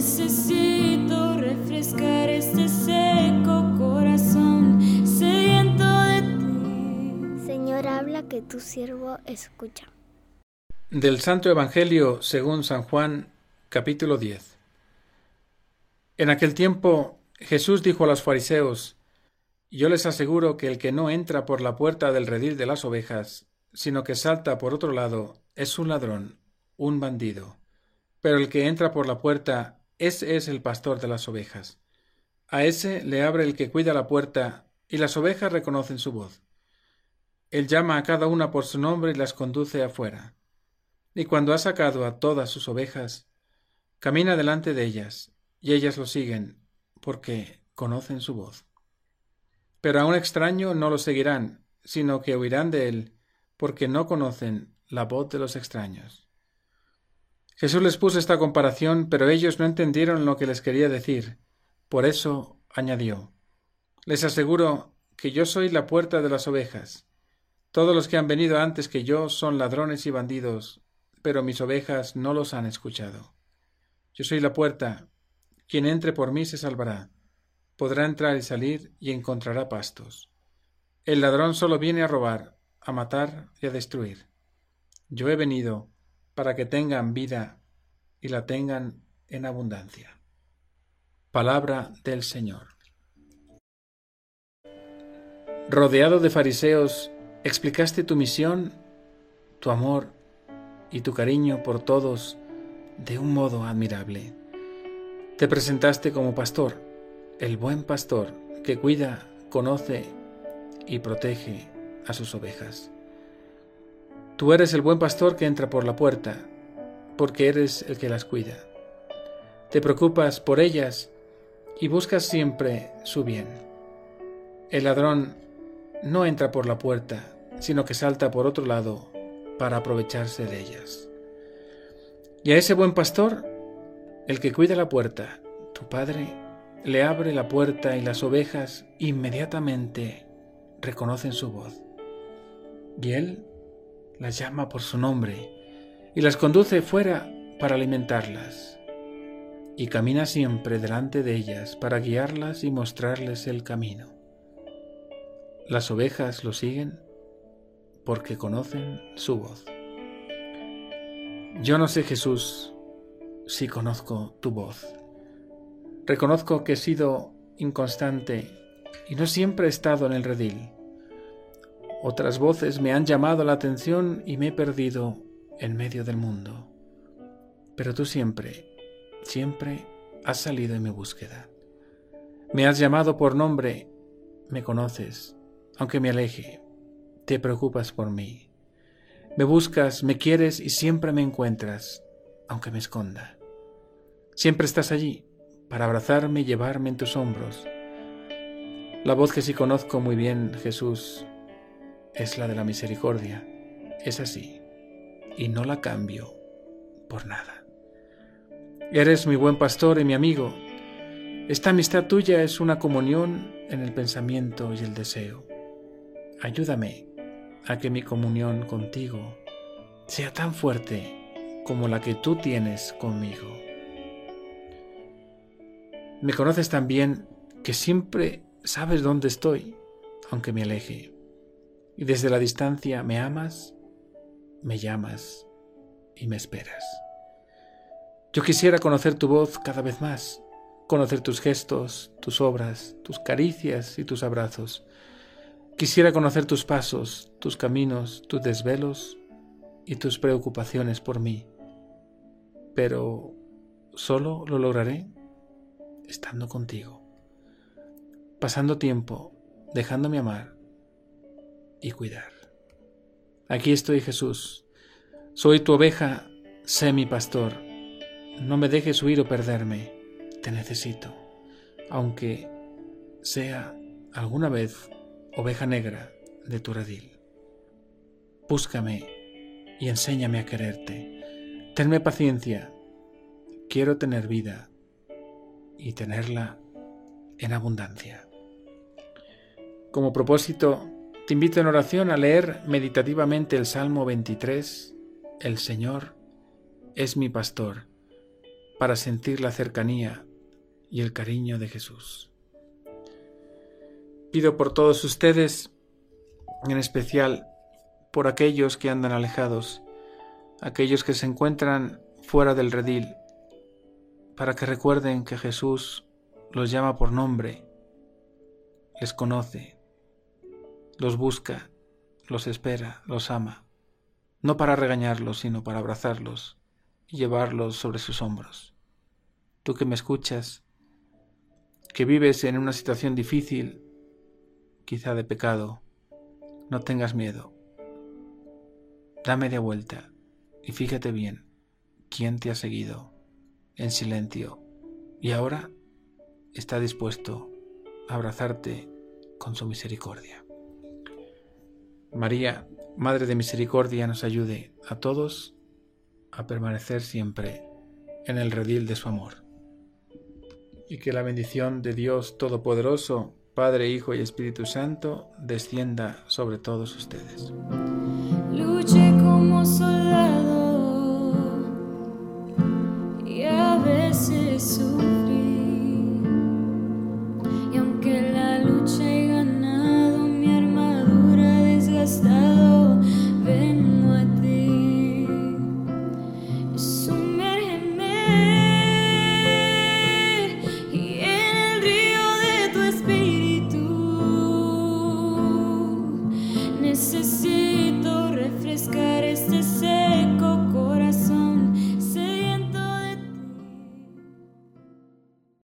Necesito refrescar este seco corazón sediento de ti. Señor, habla que tu siervo escucha. Del Santo Evangelio según San Juan, capítulo 10. En aquel tiempo Jesús dijo a los fariseos: Yo les aseguro que el que no entra por la puerta del redil de las ovejas, sino que salta por otro lado, es un ladrón, un bandido. Pero el que entra por la puerta, ese es el pastor de las ovejas. A ese le abre el que cuida la puerta, y las ovejas reconocen su voz. Él llama a cada una por su nombre y las conduce afuera. Y cuando ha sacado a todas sus ovejas, camina delante de ellas, y ellas lo siguen, porque conocen su voz. Pero a un extraño no lo seguirán, sino que huirán de él, porque no conocen la voz de los extraños. Jesús les puso esta comparación, pero ellos no entendieron lo que les quería decir. Por eso añadió: Les aseguro que yo soy la puerta de las ovejas. Todos los que han venido antes que yo son ladrones y bandidos, pero mis ovejas no los han escuchado. Yo soy la puerta. Quien entre por mí se salvará. Podrá entrar y salir y encontrará pastos. El ladrón solo viene a robar, a matar y a destruir. Yo he venido para que tengan vida y la tengan en abundancia. Palabra del Señor. Rodeado de fariseos, explicaste tu misión, tu amor y tu cariño por todos de un modo admirable. Te presentaste como pastor, el buen pastor que cuida, conoce y protege a sus ovejas. Tú eres el buen pastor que entra por la puerta, porque eres el que las cuida. Te preocupas por ellas y buscas siempre su bien. El ladrón no entra por la puerta, sino que salta por otro lado para aprovecharse de ellas. Y a ese buen pastor, el que cuida la puerta, tu Padre, le abre la puerta y las ovejas inmediatamente reconocen su voz. Y él las llama por su nombre y las conduce fuera para alimentarlas. Y camina siempre delante de ellas para guiarlas y mostrarles el camino. Las ovejas lo siguen porque conocen su voz. Yo no sé, Jesús, si conozco tu voz. Reconozco que he sido inconstante y no siempre he estado en el redil. Otras voces me han llamado la atención y me he perdido en medio del mundo. Pero tú siempre has salido en mi búsqueda. Me has llamado por nombre, me conoces, aunque me aleje, te preocupas por mí. Me buscas, me quieres y siempre me encuentras, aunque me esconda. Siempre estás allí para abrazarme y llevarme en tus hombros. La voz que sí conozco muy bien, Jesús, es la de la misericordia. Es así, y no la cambio por nada. Eres mi buen pastor y mi amigo. Esta amistad tuya es una comunión en el pensamiento y el deseo. Ayúdame a que mi comunión contigo sea tan fuerte como la que tú tienes conmigo. Me conoces tan bien que siempre sabes dónde estoy, aunque me aleje. Y desde la distancia me amas, me llamas y me esperas. Yo quisiera conocer tu voz cada vez más, conocer tus gestos, tus obras, tus caricias y tus abrazos. Quisiera conocer tus pasos, tus caminos, tus desvelos y tus preocupaciones por mí. Pero solo lo lograré estando contigo, pasando tiempo, dejándome amar y cuidar. Aquí estoy, Jesús. Soy tu oveja, sé mi pastor. No me dejes huir o perderme. Te necesito, aunque sea alguna vez oveja negra de tu redil. Búscame y enséñame a quererte. Tenme paciencia. Quiero tener vida y tenerla en abundancia. Como propósito, te invito en oración a leer meditativamente el Salmo 23, El Señor es mi pastor, para sentir la cercanía y el cariño de Jesús. Pido por todos ustedes, en especial por aquellos que andan alejados, aquellos que se encuentran fuera del redil, para que recuerden que Jesús los llama por nombre, les conoce, los busca, los espera, los ama, no para regañarlos, sino para abrazarlos y llevarlos sobre sus hombros. Tú que me escuchas, que vives en una situación difícil, quizá de pecado, no tengas miedo. Da media vuelta y fíjate bien quién te ha seguido en silencio y ahora está dispuesto a abrazarte con su misericordia. María, Madre de Misericordia, nos ayude a todos a permanecer siempre en el redil de su amor. Y que la bendición de Dios Todopoderoso, Padre, Hijo y Espíritu Santo, descienda sobre todos ustedes. Luché como soldado y a veces sufrí, y aunque la lucha he ganado, mi armadura desgastado, vengo a ti. Sumérgeme y en el río de tu espíritu necesito refrescar este